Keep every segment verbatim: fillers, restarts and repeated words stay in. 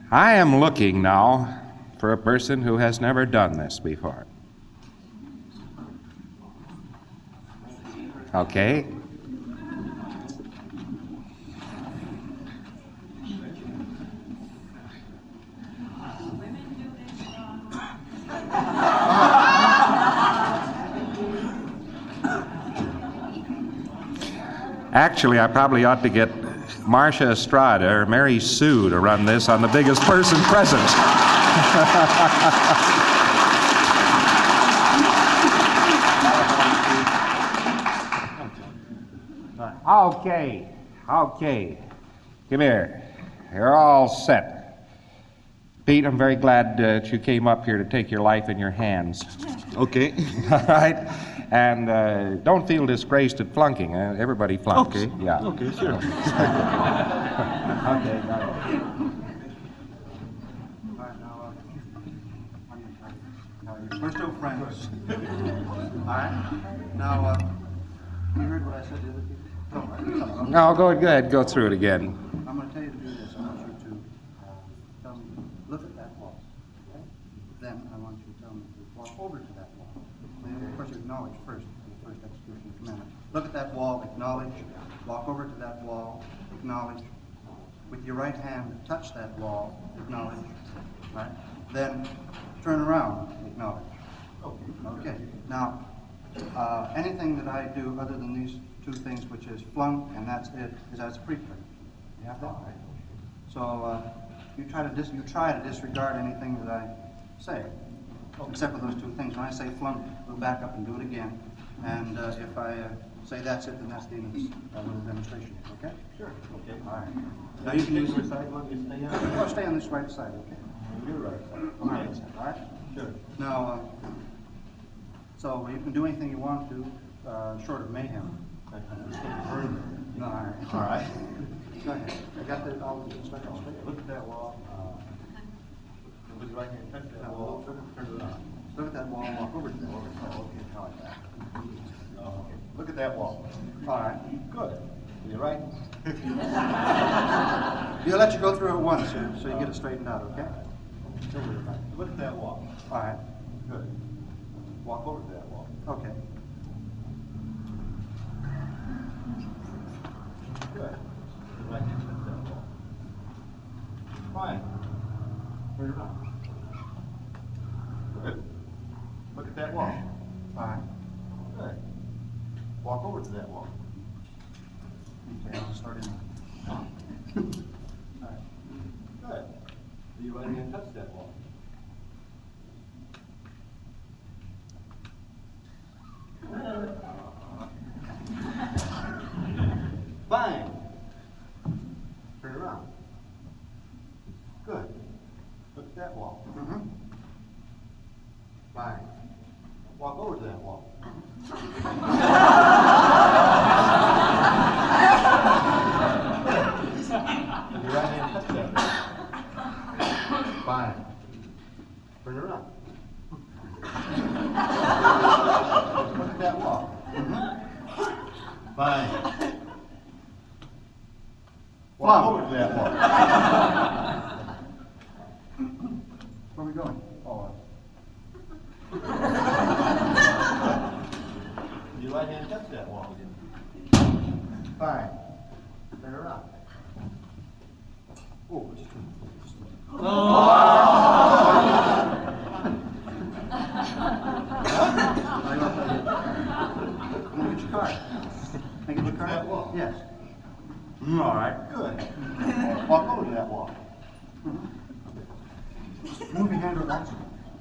I am looking now for a person who has never done this before. Okay. Actually, I probably ought to get Marcia Estrada or Mary Sue to run this on the biggest person present. Okay, okay. Come here. You're all set. Pete, I'm very glad uh, that you came up here to take your life in your hands. Okay. All right? And uh, don't feel disgraced at flunking. Uh, everybody flunks. Okay. Yeah. Okay, sure. Okay, got it. We're still friends. All right. Now, uh, you heard what I said the other day? No, go, go ahead. Go through it again. I'm going to tell you to do this. I want you to uh, tell me, look at that wall. Okay? Then I want you to tell me to walk over to that wall. And of course, you acknowledge first, the first execution commandment. Look at that wall, acknowledge. Walk over to that wall, acknowledge. With your right hand, touch that wall, acknowledge. Right? Then turn around, acknowledge. Okay. Now, uh, anything that I do other than these two things, which is flunk and that's it, is as a preprint. You have that, right? So uh, you try to dis- you try to disregard anything that I say, except for those two things. When I say flunk, we'll back up and do it again. And uh, if I uh, say that's it, then that's the end of this uh, little demonstration. Okay? Sure. Okay. All right. Now you can use your side. You stay on. Oh, stay on this right side. Okay. Your right side. On my right side. All right. Sure. Now, uh, so you can do anything you want to, uh, short of mayhem. No, all right. All right. Go ahead. I got the, all the instructions. Look at that wall. Uh, with your right hand, touch that wall. Turn it around. Look at that wall and walk over to that wall. Oh, okay. I like that. Oh, okay. Look at that wall. All right. Good. You're right. He'll let you go through it once, so, so you get it straightened out, okay? Look at that wall. All right. Good. Walk over to that wall. Okay. Good. Right hand touch that wall. Fine. Turn around. Good. Look at that wall. Fine. Good. Walk over to that wall. Okay, I'll start in. All right. Good. Do you right hand touch that wall? Fine. Turn around. Good. Look at that wall. Mm-hmm. Fine. Walk over to that wall. Your right hand touch that wall. Fine. Turn around. Look at that wall. Mm-hmm. Fine. Walk over to that wall. Where are we going? Oh. Your right hand touch that wall. Fine. Turn around. Oh, just oh. Get your card. Can I get your card? That wall? Yes. Mm, all right. Good. Walk over to that wall. Mm-hmm. Move your hand or relax.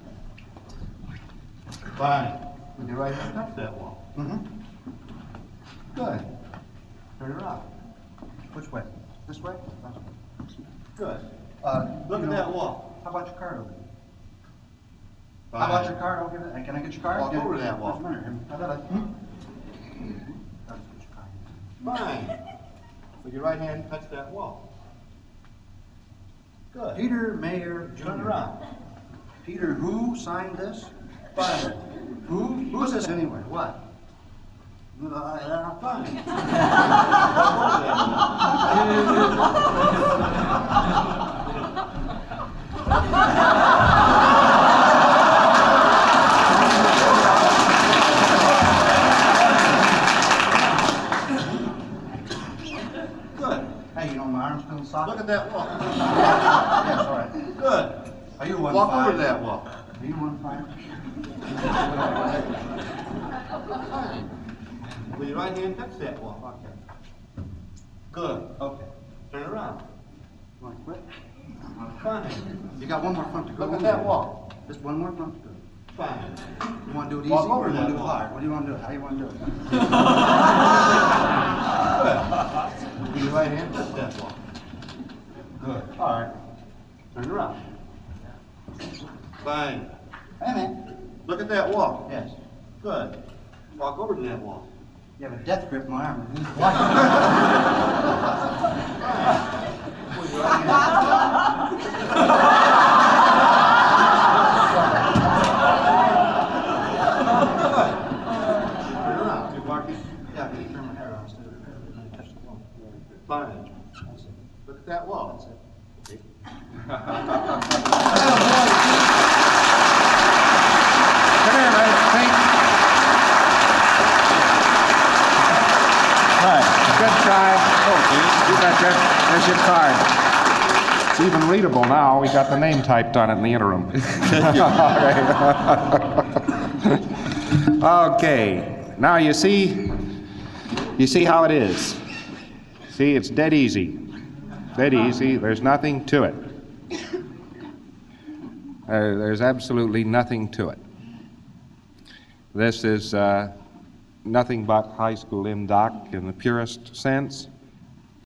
Fine. With your right hand touch that wall. Mm-hmm. Good. Turn around. Which way? This way? Good. Uh, Look at know, that wall. How about your card over there? Fine. How about your card over there? Can I get your card? Walk over to that wall. How about I? Hmm? Fine. With your right hand, touch that wall. Good. Peter Mayer Junior Turn around. Peter who signed this? Fine. Who? Who's this anyway? What? Uh, fine. Yes, all right. Good. Are you one Walk five? over to that wall. Are you one five? With your right hand, touch that wall. Okay. Good. Okay. Turn around. You want to quit? Fine. You got one more front to go. Look at that wall. Just one more front to go. Fine. You want to do it easy Walk or over you want that to do it wall. hard? What do you want to do? How do you want to do it? Good. With your right hand, touch that wall. Good. All right. Turn around. Fine. Hey, man. Look at that wall. Yes. Good. Walk over to that wall. You have a death grip in my arm. With your right hand. Turn around. You walking. Yeah, I'm going to turn my hair around so that I touch the wall. Fine. That's it. Look at that wall. That's it. Come here, man. Think. Right. Good try. You got your, there's your card. It's even readable now. We got the name typed on it in the interim. Okay. Now you see, you see how it is. See, it's dead easy. Dead easy. There's nothing to it. Uh, there's absolutely nothing to it. This is uh, nothing but high school M D O C in the purest sense.